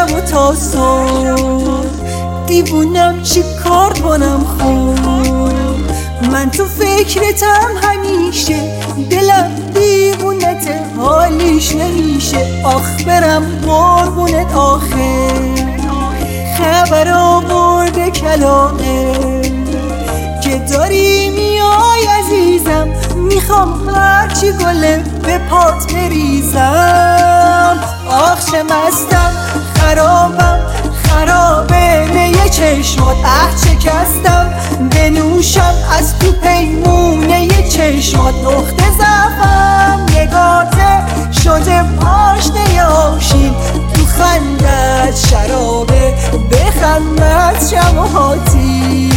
و تا صبح دیوونم چی کار کنم خوب. من تو فکرتم همیشه، دلم دیوونته حالیش نمیشه. آخ برم قربونت آخه خبر آورده کلاقه که داری میای عزیزم. میخوام هرچی گله به پات بریزم. آخ چه مستم خرابم خرابه میه چشمات. شکستم بنوشم از تو پیمونه چشمات. نقطه ضعفم نگاته شده پاشنه آشین. تو خندت شرابه بخندت شماهاتی.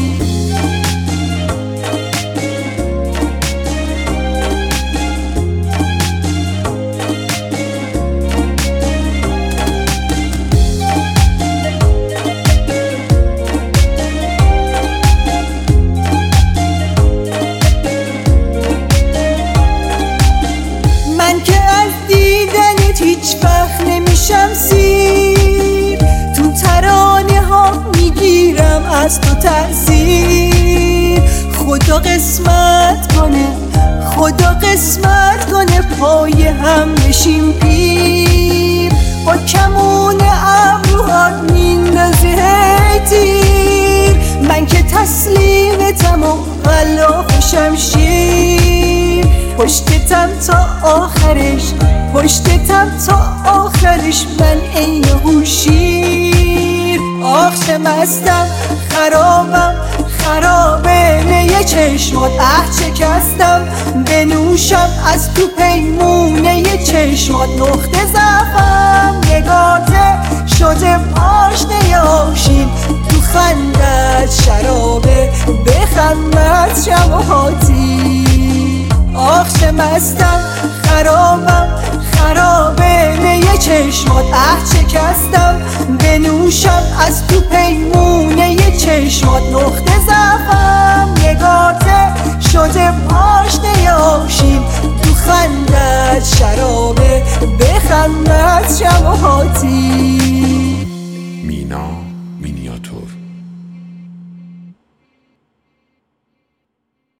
هیچ وقت نمیشم سیر، تو ترانه ها میگیرم از تو تأثیر. خدا قسمت کنه خدا قسمت کنه پای هم بشیم پیر. با کمون ابروهات میندازی تیر. من که تسلیمتم و غلاف شمشیر. پشتتم تا آخرش پشتتم تا آخرش من عین هوشیر. آخ چه مستم خرابم خرابه میه چشمات. شکستم بنوشم از تو پیمونه چشمات. نقطه ضعفم نگاته شده پاشنه آشین. تو خندت شرابه بخندت شماهاتی. آخ چه مستم خرابم خرابه میه چشمات. شکستم بنوشم از تو پیمونه چشمات. نقطه ضعفم نگاته شده پاشنه آشین.